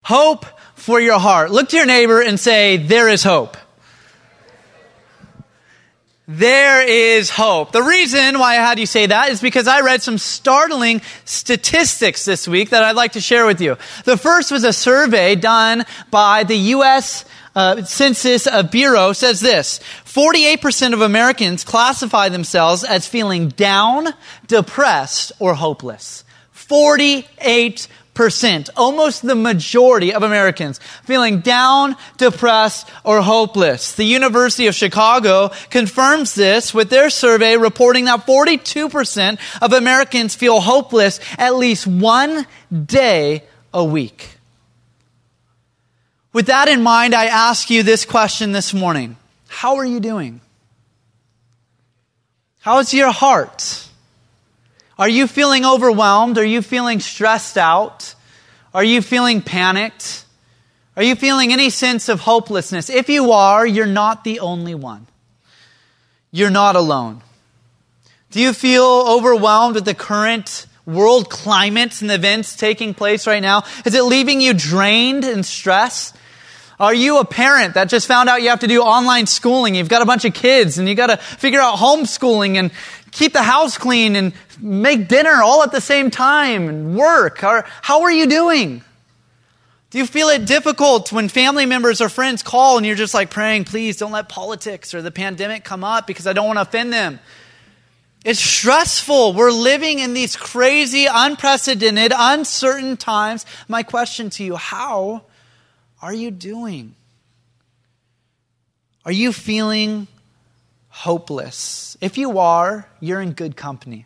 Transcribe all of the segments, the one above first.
Hope for your heart. Look to your neighbor and say, there is hope. There is hope. The reason why I had you say that is because I read some startling statistics this week that I'd like to share with you. The first was a survey done by the U.S. Census Bureau. Says this: 48% of Americans classify themselves as feeling down, depressed, or hopeless. 48%. Almost the majority of Americans feeling down, depressed, or hopeless. The University of Chicago confirms this with their survey reporting that 42% of Americans feel hopeless at least one day a week. With that in mind, I ask you this question this morning. How are you doing? How's your heart? Are you feeling overwhelmed? Are you feeling stressed out? Are you feeling panicked? Are you feeling any sense of hopelessness? If you are, you're not the only one. You're not alone. Do you feel overwhelmed with the current world climate and events taking place right now? Is it leaving you drained and stressed? Are you a parent that just found out you have to do online schooling? You've got a bunch of kids and you got to figure out homeschooling and keep the house clean and make dinner all at the same time and work. How are you doing? Do you feel it difficult when family members or friends call and you're just like praying, please don't let politics or the pandemic come up because I don't want to offend them? It's stressful. We're living in these crazy, unprecedented, uncertain times. My question to you, how are you doing? Are you feeling hopeless? If you are, you're in good company.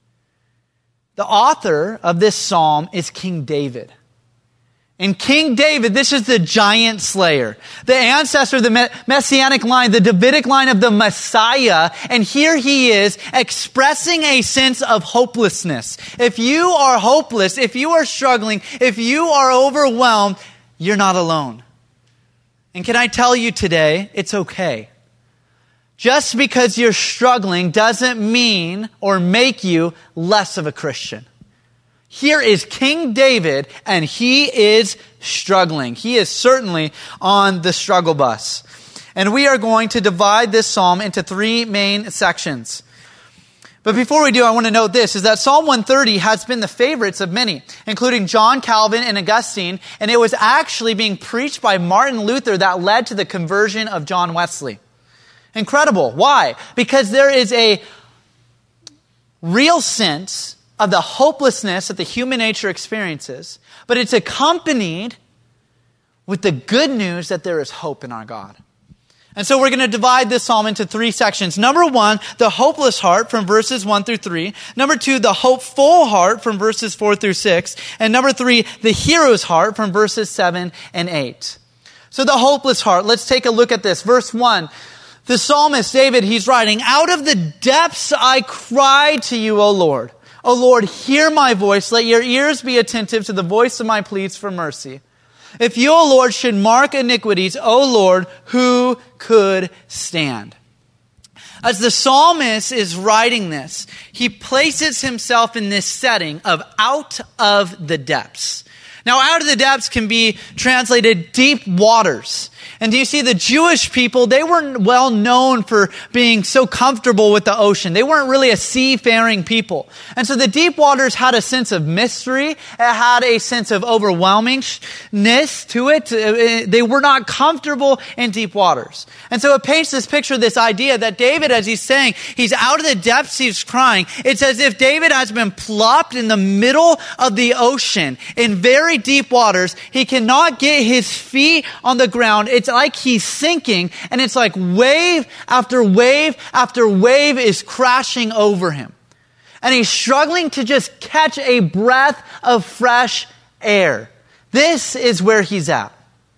The author of this psalm is King David. And King David, this is the giant slayer, the ancestor of the messianic line, the Davidic line of the Messiah. And here he is expressing a sense of hopelessness. If you are hopeless, if you are struggling, if you are overwhelmed, you're not alone. And can I tell you today, it's okay. Just because you're struggling doesn't mean or make you less of a Christian. Here is King David, and he is struggling. He is certainly on the struggle bus. And we are going to divide this psalm into three main sections. But before we do, I want to note this, is that Psalm 130 has been the favorites of many, including John Calvin and Augustine, and it was actually being preached by Martin Luther that led to the conversion of John Wesley. Incredible. Why? Because there is a real sense of the hopelessness that the human nature experiences, but it's accompanied with the good news that there is hope in our God. And so we're going to divide this psalm into three sections. Number one, the hopeless heart from verses 1 through 3. Number two, the hopeful heart from verses 4 through 6. And number three, the hero's heart from verses 7 and 8. So the hopeless heart, let's take a look at this. Verse 1, the psalmist David, he's writing, "Out of the depths I cry to you, O Lord. O Lord, hear my voice. Let your ears be attentive to the voice of my pleas for mercy. If you, O Lord, should mark iniquities, O Lord, who could stand?" As the psalmist is writing this, he places himself in this setting of out of the depths. Now, out of the depths can be translated deep waters. And do you see the Jewish people, they weren't well known for being so comfortable with the ocean. They weren't really a seafaring people. And so the deep waters had a sense of mystery. It had a sense of overwhelmingness to it. They were not comfortable in deep waters. And so it paints this picture, this idea that David, as he's saying, he's out of the depths, he's crying. It's as if David has been plopped in the middle of the ocean in very deep waters. He cannot get his feet on the ground. It's like he's sinking, and it's like wave after wave after wave is crashing over him. And he's struggling to just catch a breath of fresh air. This is where he's at.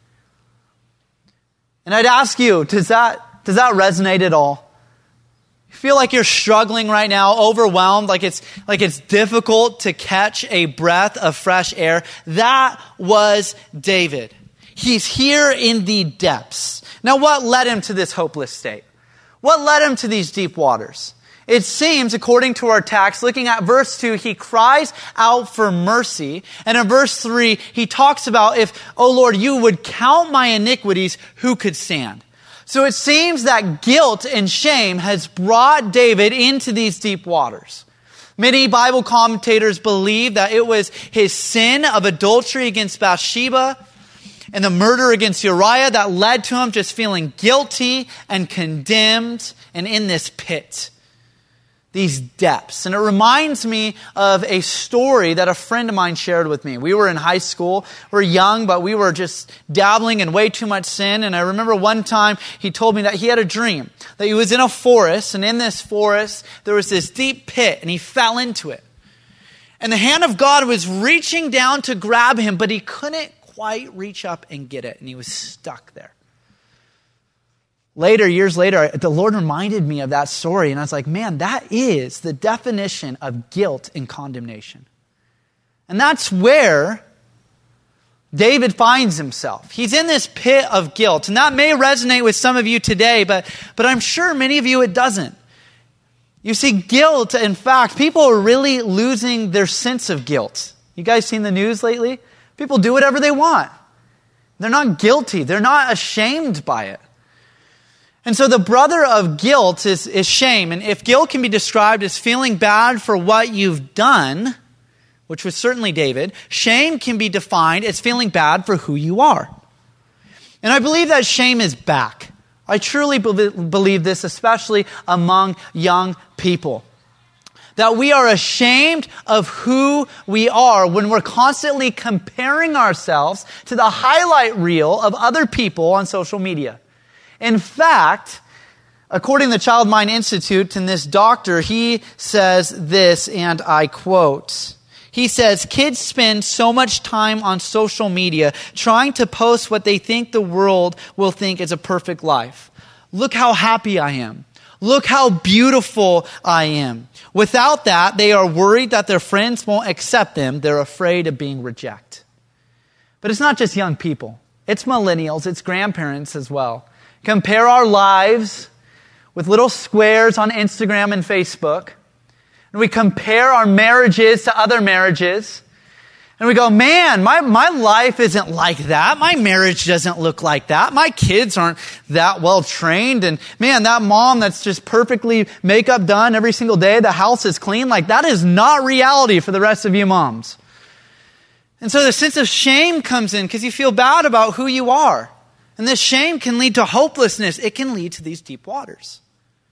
And I'd ask you, does that resonate at all? You feel like you're struggling right now, overwhelmed, like it's difficult to catch a breath of fresh air? That was David. He's here in the depths. Now, what led him to this hopeless state? What led him to these deep waters? It seems, according to our text, looking at verse 2, he cries out for mercy. And in verse 3, he talks about, if, oh Lord, you would count my iniquities, who could stand? So it seems that guilt and shame has brought David into these deep waters. Many Bible commentators believe that it was his sin of adultery against Bathsheba and the murder against Uriah that led to him just feeling guilty and condemned and in this pit. These depths. And it reminds me of a story that a friend of mine shared with me. We were in high school. We were young, but we were just dabbling in way too much sin. And I remember one time he told me that he had a dream, that he was in a forest, and in this forest there was this deep pit, and he fell into it. And the hand of God was reaching down to grab him, but he couldn't quite reach up and get it, and he was stuck there. Later, years later, the Lord reminded me of that story, and I was like, man, that is the definition of guilt and condemnation. And that's where David finds himself. He's in this pit of guilt, and that may resonate with some of you today, but I'm sure many of you it doesn't. You see, guilt, in fact, people are really losing their sense of guilt. You guys seen the news lately? People do whatever they want. They're not guilty. They're not ashamed by it. And so the brother of guilt is shame. And if guilt can be described as feeling bad for what you've done, which was certainly David, shame can be defined as feeling bad for who you are. And I believe that shame is back. I truly believe this, especially among young people. That we are ashamed of who we are when we're constantly comparing ourselves to the highlight reel of other people on social media. In fact, according to the Child Mind Institute and this doctor, he says this, and I quote, he says, kids spend so much time on social media trying to post what they think the world will think is a perfect life. Look how happy I am. Look how beautiful I am. Without that, they are worried that their friends won't accept them. They're afraid of being rejected. But it's not just young people. It's millennials. It's grandparents as well. Compare our lives with little squares on Instagram and Facebook. And we compare our marriages to other marriages. And we go, man, my life isn't like that. My marriage doesn't look like that. My kids aren't that well trained. And man, that mom that's just perfectly makeup done every single day, the house is clean. Like that is not reality for the rest of you moms. And so the sense of shame comes in because you feel bad about who you are. And this shame can lead to hopelessness. It can lead to these deep waters.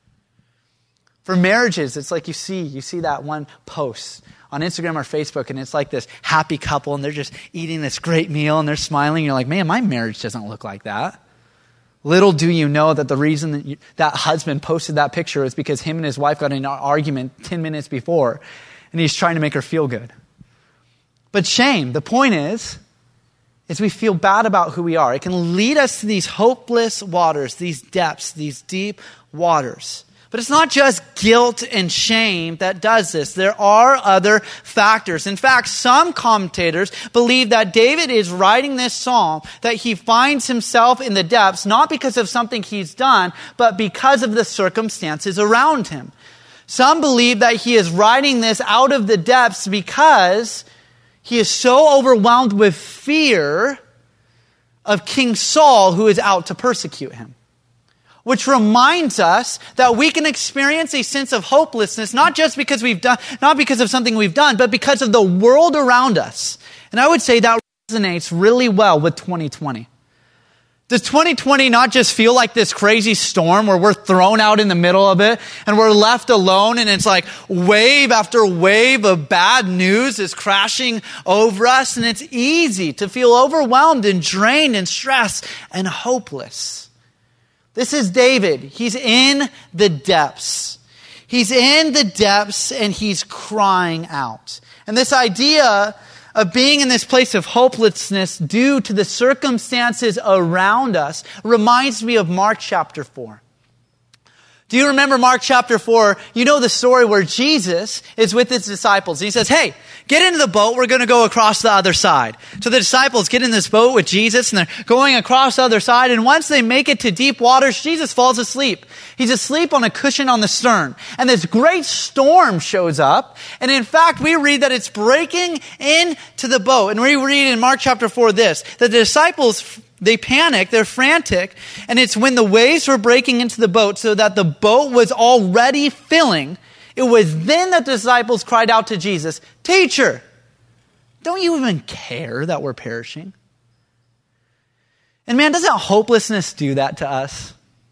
For marriages, it's like you see that one post on Instagram or Facebook, and it's like this happy couple, and they're just eating this great meal, and they're smiling. You're like, man, my marriage doesn't look like that. Little do you know that the reason that that husband posted that picture is because him and his wife got in an argument 10 minutes before, and he's trying to make her feel good. But shame, the point is we feel bad about who we are. It can lead us to these hopeless waters, these depths, these deep waters. But it's not just guilt and shame that does this. There are other factors. In fact, some commentators believe that David is writing this psalm, that he finds himself in the depths, not because of something he's done, but because of the circumstances around him. Some believe that he is writing this out of the depths because he is so overwhelmed with fear of King Saul, who is out to persecute him. Which reminds us that we can experience a sense of hopelessness, not just because not because of something we've done, but because of the world around us. And I would say that resonates really well with 2020. Does 2020 not just feel like this crazy storm where we're thrown out in the middle of it and we're left alone, and it's like wave after wave of bad news is crashing over us, and it's easy to feel overwhelmed and drained and stressed and hopeless? This is David. He's in the depths. He's in the depths and he's crying out. And this idea of being in this place of hopelessness due to the circumstances around us reminds me of Mark chapter 4. Do you remember Mark chapter 4? You know the story where Jesus is with his disciples. He says, hey, get into the boat. We're going to go across the other side. So the disciples get in this boat with Jesus and they're going across the other side. And once they make it to deep waters, Jesus falls asleep. He's asleep on a cushion on the stern. And this great storm shows up. And in fact, we read that it's breaking into the boat. And we read in Mark chapter 4 this, that the disciples, they panic, they're frantic, and it's when the waves were breaking into the boat so that the boat was already filling. It was then that the disciples cried out to Jesus, Teacher, don't you even care that we're perishing? And man, doesn't hopelessness do that to us?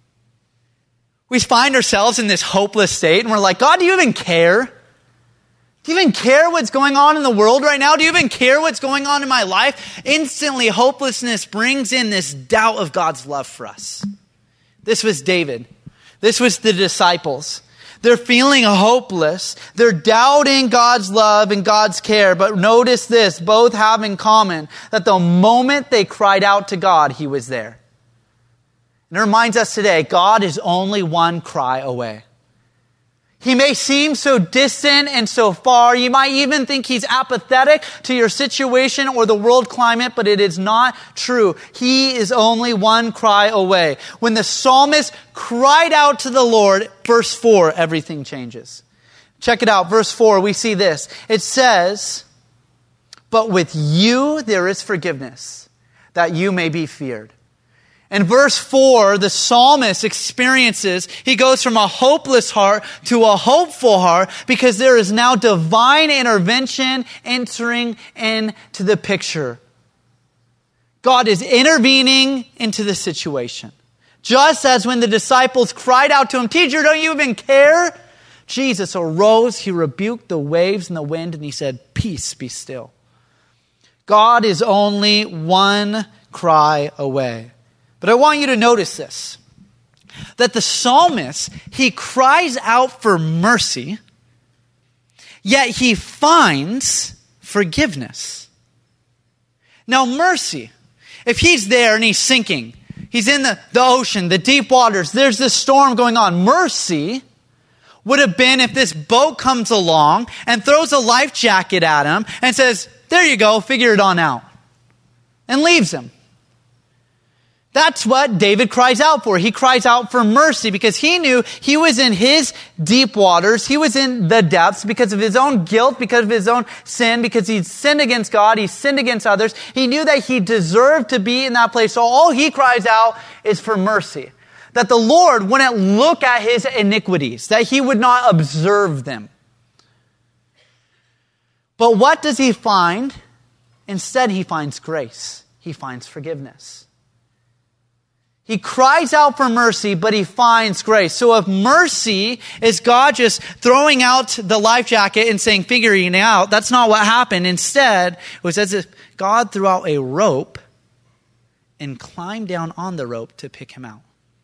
We find ourselves in this hopeless state and we're like, God, do you even care? Do you even care what's going on in the world right now? Do you even care what's going on in my life? Instantly, hopelessness brings in this doubt of God's love for us. This was David. This was the disciples. They're feeling hopeless. They're doubting God's love and God's care. But notice this, both have in common that the moment they cried out to God, He was there. And it reminds us today, God is only one cry away. He may seem so distant and so far. You might even think He's apathetic to your situation or the world climate, but it is not true. He is only one cry away. When the psalmist cried out to the Lord, verse 4, everything changes. Check it out. Verse 4, we see this. It says, but with you there is forgiveness, that you may be feared. In verse 4, the psalmist experiences, he goes from a hopeless heart to a hopeful heart because there is now divine intervention entering into the picture. God is intervening into the situation. Just as when the disciples cried out to Him, Teacher, don't you even care? Jesus arose, He rebuked the waves and the wind, and He said, Peace, be still. God is only one cry away. But I want you to notice this, that the psalmist, he cries out for mercy, yet he finds forgiveness. Now mercy, if he's there and he's sinking, he's in the ocean, the deep waters, there's this storm going on. Mercy would have been if this boat comes along and throws a life jacket at him and says, there you go, figure it on out, and leaves him. That's what David cries out for. He cries out for mercy because he knew he was in his deep waters. He was in the depths because of his own guilt, because of his own sin, because he'd sinned against God, he sinned against others. He knew that he deserved to be in that place. So all he cries out is for mercy. That the Lord wouldn't look at his iniquities, that He would not observe them. But what does he find? Instead, he finds grace. He finds forgiveness. He cries out for mercy, but he finds grace. So if mercy is God just throwing out the life jacket and saying, figuring it out, that's not what happened. Instead, it was as if God threw out a rope and climbed down on the rope to pick him out.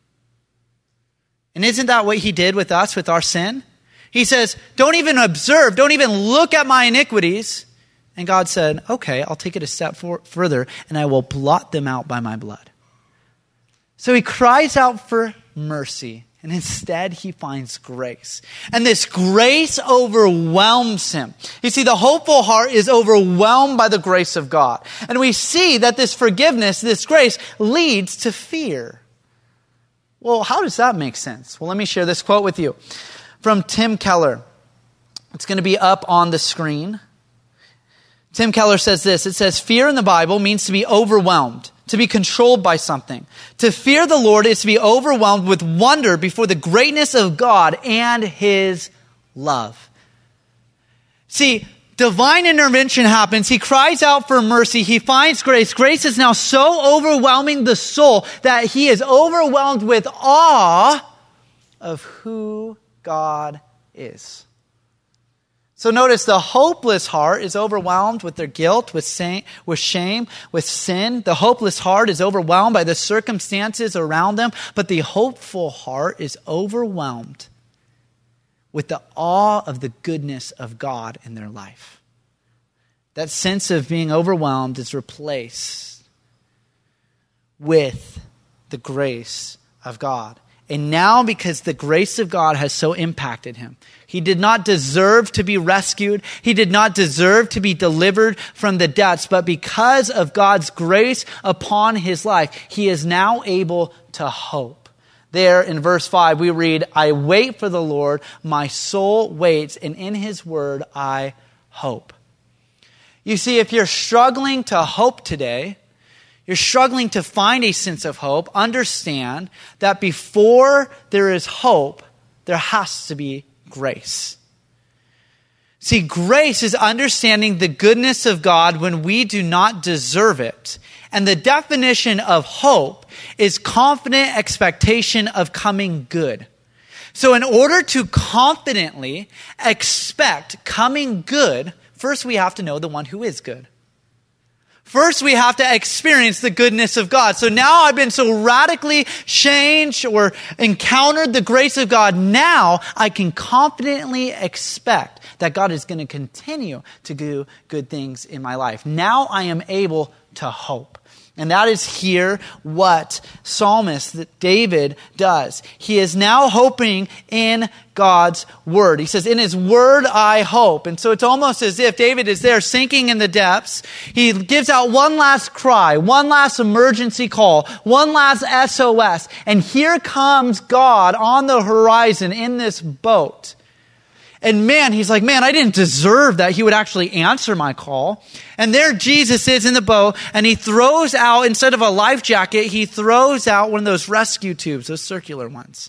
And isn't that what He did with us, with our sin? He says, don't even observe, don't even look at my iniquities. And God said, okay, I'll take it a step further and I will blot them out by my blood. So he cries out for mercy, and instead he finds grace. And this grace overwhelms him. You see, the hopeful heart is overwhelmed by the grace of God. And we see that this forgiveness, this grace, leads to fear. Well, how does that make sense? Well, let me share this quote with you from Tim Keller. It's going to be up on the screen. Tim Keller says this. It says, fear in the Bible means to be overwhelmed, to be controlled by something. To fear the Lord is to be overwhelmed with wonder before the greatness of God and His love. See, divine intervention happens. He cries out for mercy. He finds grace. Grace is now so overwhelming the soul that he is overwhelmed with awe of who God is. So notice the hopeless heart is overwhelmed with their guilt, with shame, with sin. The hopeless heart is overwhelmed by the circumstances around them, but the hopeful heart is overwhelmed with the awe of the goodness of God in their life. That sense of being overwhelmed is replaced with the grace of God. And now, because the grace of God has so impacted him, he did not deserve to be rescued. He did not deserve to be delivered from the depths. But because of God's grace upon his life, he is now able to hope. There in verse 5, we read, I wait for the Lord, my soul waits, and in his word I hope. You see, if you're struggling to hope today, you're struggling to find a sense of hope, understand that before there is hope, there has to be grace. See, grace is understanding the goodness of God when we do not deserve it. And the definition of hope is confident expectation of coming good. So in order to confidently expect coming good, first we have to know the one who is good. First, we have to experience the goodness of God. So now I've been so radically changed or encountered the grace of God. Now I can confidently expect that God is going to continue to do good things in my life. Now I am able to hope. And that is here what psalmist David does. He is now hoping in God's word. He says, in his word I hope. And so it's almost as if David is there sinking in the depths. He gives out one last cry, one last emergency call, one last SOS. And here comes God on the horizon in this boat. And man, he's like, man, I didn't deserve that he would actually answer my call. And there Jesus is in the boat, and he throws out, instead of a life jacket, he throws out one of those rescue tubes, those circular ones.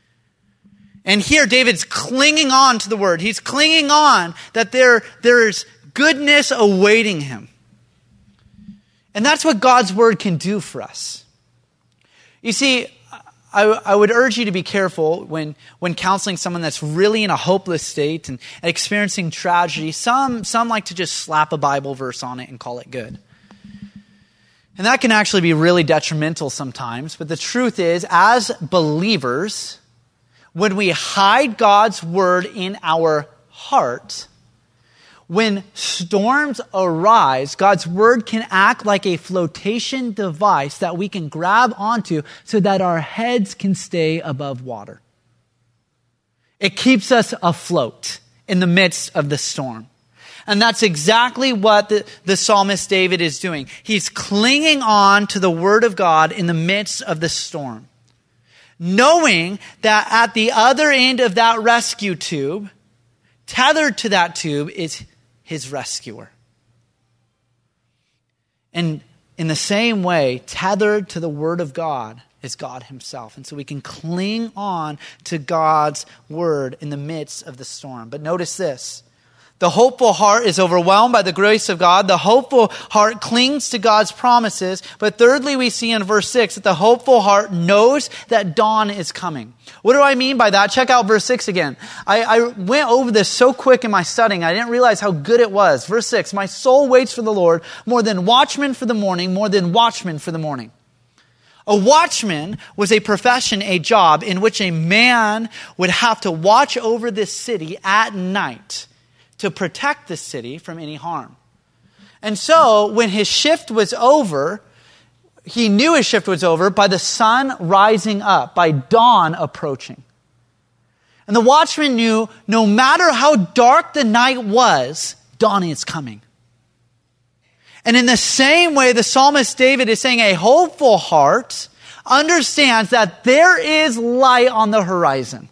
And here David's clinging on to the word. He's clinging on that there is goodness awaiting him. And that's what God's word can do for us. You see, I would urge you to be careful when counseling someone that's really in a hopeless state and experiencing tragedy. Some like to just slap a Bible verse on it and call it good. And that can actually be really detrimental sometimes. But the truth is, as believers, when we hide God's word in our heart, when storms arise, God's word can act like a flotation device that we can grab onto so that our heads can stay above water. It keeps us afloat in the midst of the storm. And that's exactly what the psalmist David is doing. He's clinging on to the word of God in the midst of the storm, knowing that at the other end of that rescue tube, tethered to that tube, is his rescuer. And in the same way, tethered to the word of God is God himself. And so we can cling on to God's word in the midst of the storm. But notice this. The hopeful heart is overwhelmed by the grace of God. The hopeful heart clings to God's promises. But thirdly, we see in verse 6 that the hopeful heart knows that dawn is coming. What do I mean by that? Check out verse 6 again. I went over this so quick in my studying, I didn't realize how good it was. Verse 6, my soul waits for the Lord more than watchmen for the morning, more than watchmen for the morning. A watchman was a profession, a job in which a man would have to watch over this city at night to protect the city from any harm. And so when his shift was over, he knew his shift was over by the sun rising up, by dawn approaching. And the watchman knew no matter how dark the night was, dawn is coming. And in the same way, the psalmist David is saying a hopeful heart understands that there is light on the horizon.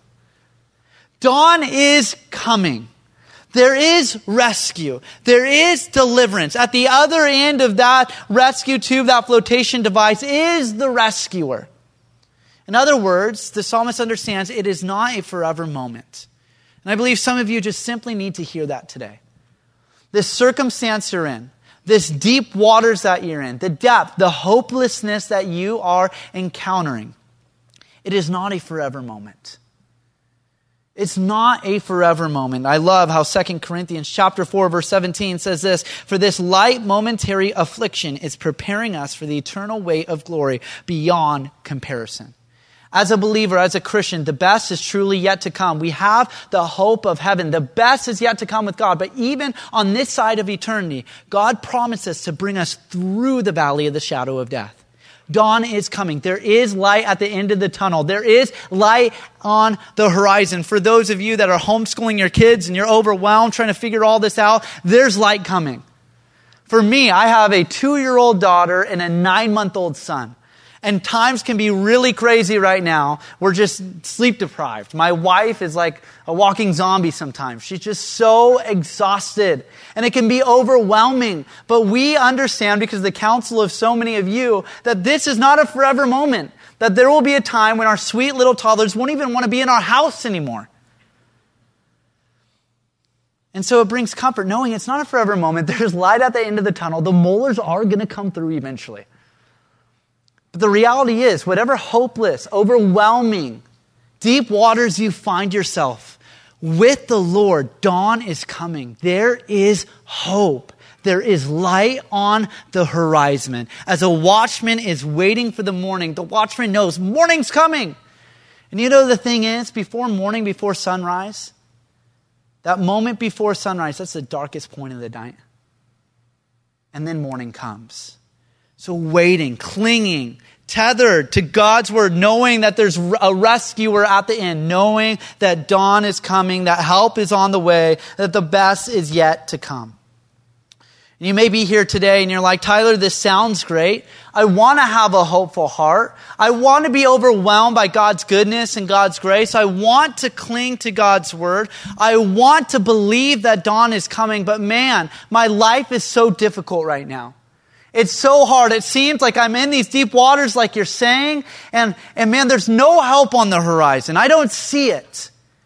Dawn is coming. There is rescue. There is deliverance. At the other end of that rescue tube, that flotation device, is the rescuer. In other words, the psalmist understands it is not a forever moment. And I believe some of you just simply need to hear that today. This circumstance you're in, this deep waters that you're in, the depth, the hopelessness that you are encountering, it is not a forever moment. It's not a forever moment. I love how 2 Corinthians chapter 4, verse 17 says this, for this light momentary affliction is preparing us for the eternal weight of glory beyond comparison. As a believer, as a Christian, the best is truly yet to come. We have the hope of heaven. The best is yet to come with God. But even on this side of eternity, God promises to bring us through the valley of the shadow of death. Dawn is coming. There is light at the end of the tunnel. There is light on the horizon. For those of you that are homeschooling your kids and you're overwhelmed trying to figure all this out, there's light coming. For me, I have a 2-year-old daughter and a 9-month-old son. And times can be really crazy right now. We're just sleep deprived. My wife is like a walking zombie sometimes. She's just so exhausted. And it can be overwhelming. But we understand, because of the counsel of so many of you, that this is not a forever moment. That there will be a time when our sweet little toddlers won't even want to be in our house anymore. And so it brings comfort knowing it's not a forever moment. There's light at the end of the tunnel. The molars are going to come through eventually. But the reality is, whatever hopeless, overwhelming, deep waters you find yourself, with the Lord, dawn is coming. There is hope. There is light on the horizon. As a watchman is waiting for the morning, the watchman knows morning's coming. And you know the thing is, before morning, before sunrise, that moment before sunrise, that's the darkest point of the night. And then morning comes. So waiting, clinging, tethered to God's word, knowing that there's a rescuer at the end, knowing that dawn is coming, that help is on the way, that the best is yet to come. And you may be here today and you're like, Tyler, this sounds great. I want to have a hopeful heart. I want to be overwhelmed by God's goodness and God's grace. I want to cling to God's word. I want to believe that dawn is coming. But man, my life is so difficult right now. It's so hard. It seems like I'm in these deep waters like you're saying. And man, there's no help on the horizon. I don't see it.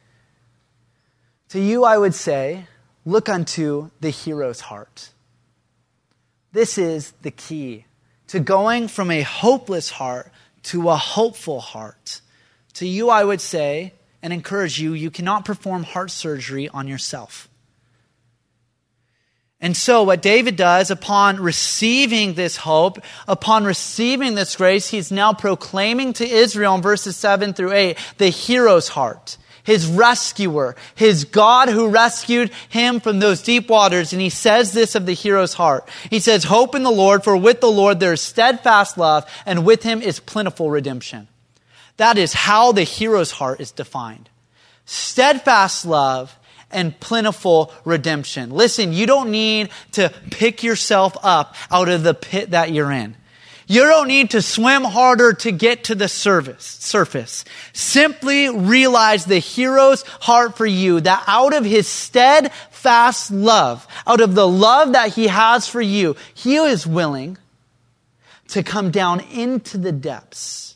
To you, I would say, look unto the hero's heart. This is the key to going from a hopeless heart to a hopeful heart. To you, I would say and encourage you, you cannot perform heart surgery on yourself. And so what David does upon receiving this hope, upon receiving this grace, he's now proclaiming to Israel in verses 7 through 8, the hero's heart, his rescuer, his God who rescued him from those deep waters. And he says this of the hero's heart. He says, hope in the Lord, for with the Lord there is steadfast love, and with him is plentiful redemption. That is how the hero's heart is defined. Steadfast love and plentiful redemption. Listen, you don't need to pick yourself up out of the pit that you're in. You don't need to swim harder to get to the surface. Simply realize the hero's heart for you, that out of his steadfast love, out of the love that he has for you, he is willing to come down into the depths.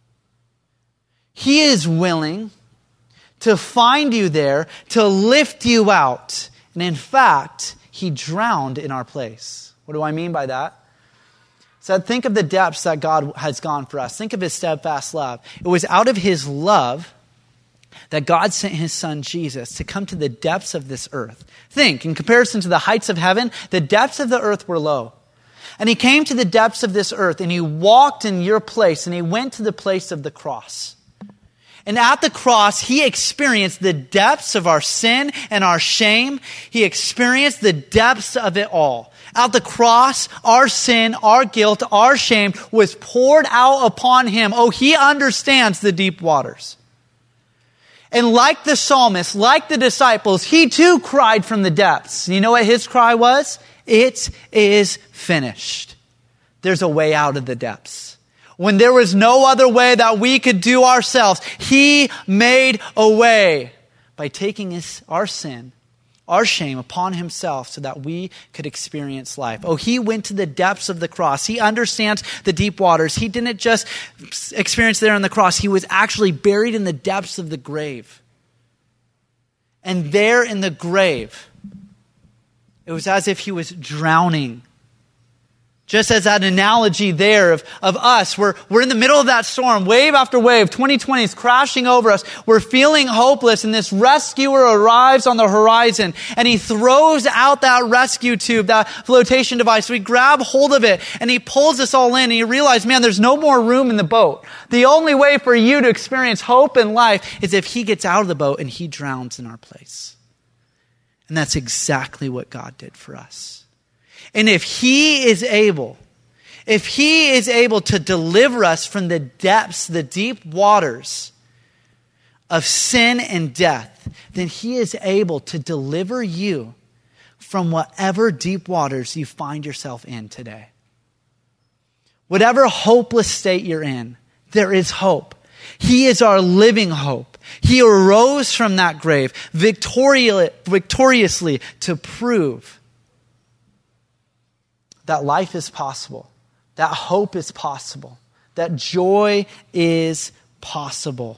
He is willing to find you there, to lift you out. And in fact, he drowned in our place. What do I mean by that? So think of the depths that God has gone for us. Think of his steadfast love. It was out of his love that God sent his son Jesus to come to the depths of this earth. Think, in comparison to the heights of heaven, the depths of the earth were low. And he came to the depths of this earth and he walked in your place and he went to the place of the cross. And at the cross, he experienced the depths of our sin and our shame. He experienced the depths of it all. At the cross, our sin, our guilt, our shame was poured out upon him. Oh, he understands the deep waters. And like the psalmist, like the disciples, he too cried from the depths. You know what his cry was? It is finished. There's a way out of the depths. When there was no other way that we could do ourselves, he made a way by taking our sin, our shame upon himself so that we could experience life. Oh, he went to the depths of the cross. He understands the deep waters. He didn't just experience there on the cross. He was actually buried in the depths of the grave. And there in the grave, it was as if he was drowning. Just as that analogy there of us, we're in the middle of that storm, wave after wave, 2020 is crashing over us. We're feeling hopeless, and this rescuer arrives on the horizon, and he throws out that rescue tube, that flotation device. We grab hold of it, and he pulls us all in, and you realize, man, there's no more room in the boat. The only way for you to experience hope in life is if he gets out of the boat and he drowns in our place. And that's exactly what God did for us. And if he is able, If he is able to deliver us from the depths, the deep waters of sin and death, then he is able to deliver you from whatever deep waters you find yourself in today. Whatever hopeless state you're in, there is hope. He is our living hope. He arose from that grave victoriously to prove that life is possible, that hope is possible, that joy is possible.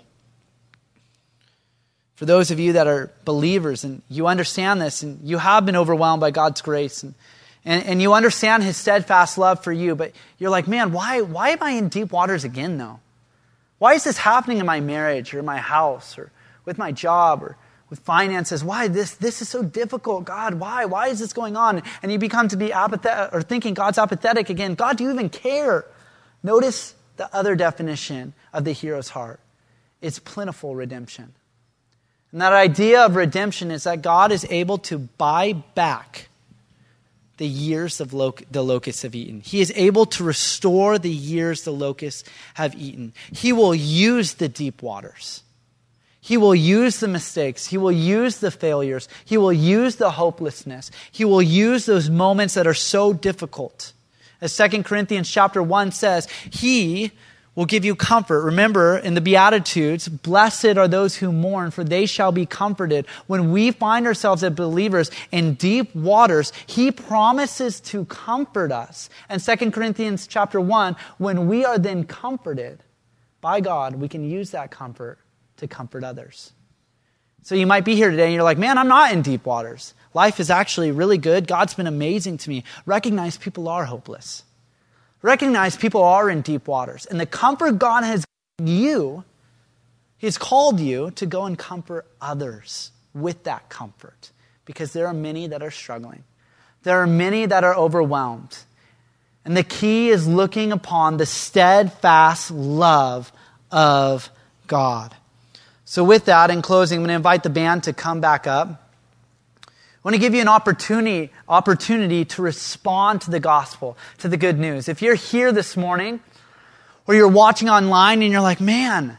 For those of you that are believers and you understand this and you have been overwhelmed by God's grace and you understand his steadfast love for you, but you're like, man, why am I in deep waters again though? Why is this happening in my marriage or in my house or with my job or with finances? Why this is so difficult? God, why? Why is this going on? And you become to be apathetic or thinking God's apathetic again. God, do you even care? Notice the other definition of the hero's heart. It's plentiful redemption. And that idea of redemption is that God is able to buy back the years of the locusts have eaten. He is able to restore the years the locusts have eaten. He will use the deep waters. He will use the mistakes. He will use the failures. He will use the hopelessness. He will use those moments that are so difficult. As 2 Corinthians chapter 1 says, he will give you comfort. Remember, in the Beatitudes, blessed are those who mourn, for they shall be comforted. When we find ourselves as believers in deep waters, he promises to comfort us. And 2 Corinthians chapter 1, when we are then comforted by God, we can use that comfort to comfort others. So you might be here today and you're like, man, I'm not in deep waters. Life is actually really good. God's been amazing to me. Recognize people are hopeless. Recognize people are in deep waters. And the comfort God has given you, he's called you to go and comfort others with that comfort. Because there are many that are struggling. There are many that are overwhelmed. And the key is looking upon the steadfast love of God. So with that, in closing, I'm going to invite the band to come back up. I want to give you an opportunity to respond to the gospel, to the good news. If you're here this morning, or you're watching online and you're like, man,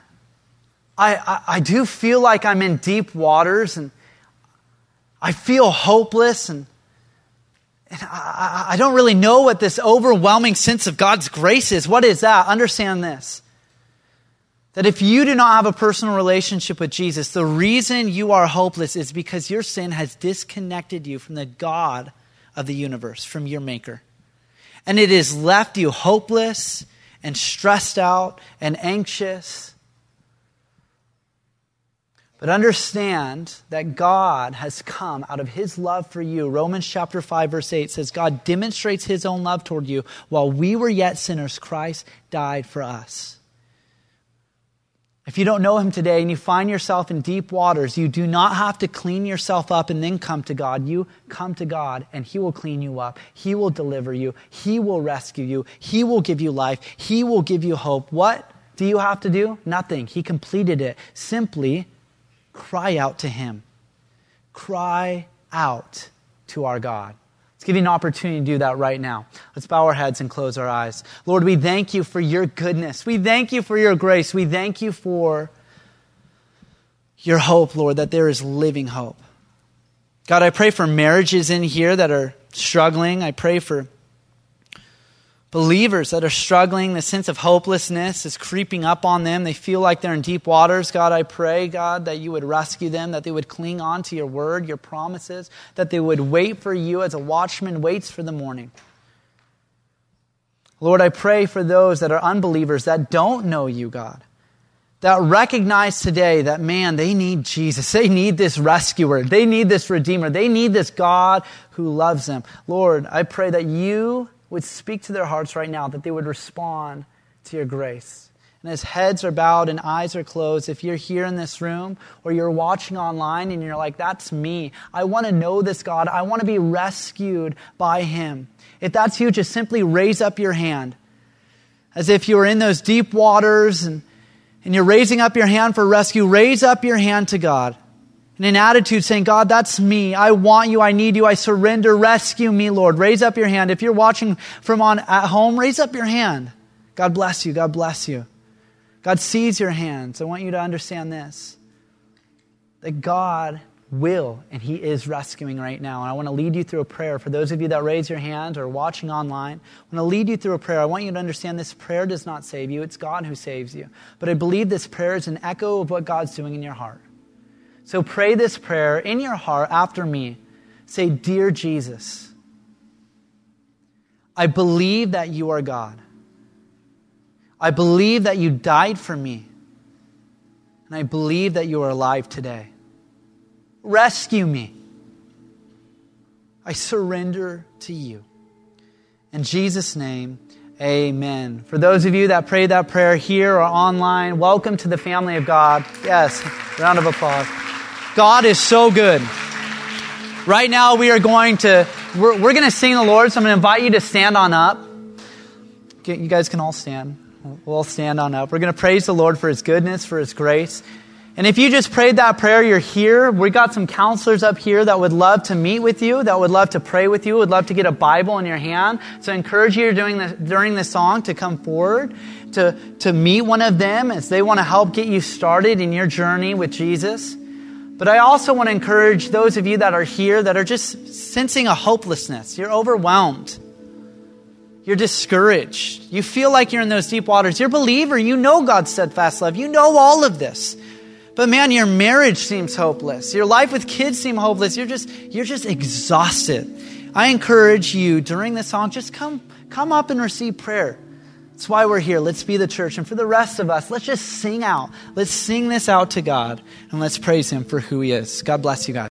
I do feel like I'm in deep waters and I feel hopeless and I don't really know what this overwhelming sense of God's grace is. What is that? Understand this. That if you do not have a personal relationship with Jesus, the reason you are hopeless is because your sin has disconnected you from the God of the universe, from your Maker. And it has left you hopeless and stressed out and anxious. But understand that God has come out of his love for you. Romans chapter 5 verse 8 says, God demonstrates his own love toward you. While we were yet sinners, Christ died for us. If you don't know him today and you find yourself in deep waters, you do not have to clean yourself up and then come to God. You come to God and he will clean you up. He will deliver you. He will rescue you. He will give you life. He will give you hope. What do you have to do? Nothing. He completed it. Simply cry out to him. Cry out to our God. Let's give you an opportunity to do that right now. Let's bow our heads and close our eyes. Lord, we thank you for your goodness. We thank you for your grace. We thank you for your hope, Lord, that there is living hope. God, I pray for marriages in here that are struggling. I pray for believers that are struggling. The sense of hopelessness is creeping up on them. They feel like they're in deep waters. God, I pray, God, that you would rescue them, that they would cling on to your word, your promises, that they would wait for you as a watchman waits for the morning. Lord, I pray for those that are unbelievers that don't know you, God, that recognize today that, man, they need Jesus. They need this rescuer. They need this redeemer. They need this God who loves them. Lord, I pray that you would speak to their hearts right now, that they would respond to your grace. And as heads are bowed and eyes are closed, if you're here in this room or you're watching online and you're like, that's me. I want to know this God. I want to be rescued by him. If that's you, just simply raise up your hand. As if you were in those deep waters and you're raising up your hand for rescue. Raise up your hand to God. in an attitude saying, God, that's me. I want you. I need you. I surrender. Rescue me, Lord. Raise up your hand. If you're watching from at home, raise up your hand. God bless you. God bless you. God sees your hands. I want you to understand this, that God will, and He is rescuing right now. And I want to lead you through a prayer. For those of you that raise your hand or watching online, I want to lead you through a prayer. I want you to understand this prayer does not save you. It's God who saves you. But I believe this prayer is an echo of what God's doing in your heart. So pray this prayer in your heart after me. Say, Dear Jesus, I believe that you are God. I believe that you died for me. And I believe that you are alive today. Rescue me. I surrender to you. In Jesus' name, amen. For those of you that prayed that prayer here or online, welcome to the family of God. Yes, round of applause. God is so good. Right now we're going to sing the Lord, so I'm going to invite you to stand on up. You guys can all stand. We'll stand on up. We're going to praise the Lord for His goodness, for His grace. And if you just prayed that prayer, you're here. We got some counselors up here that would love to meet with you, that would love to pray with you, would love to get a Bible in your hand. So I encourage you during this song to come forward, to meet one of them as they want to help get you started in your journey with Jesus. But I also want to encourage those of you that are here that are just sensing a hopelessness. You're overwhelmed. You're discouraged. You feel like you're in those deep waters. You're a believer. You know God's steadfast love. You know all of this. But man, your marriage seems hopeless. Your life with kids seems hopeless. You're just exhausted. I encourage you during this song, just come up and receive prayer. That's why we're here. Let's be the church. And for the rest of us, let's just sing out. Let's sing this out to God. And let's praise Him for who He is. God bless you guys.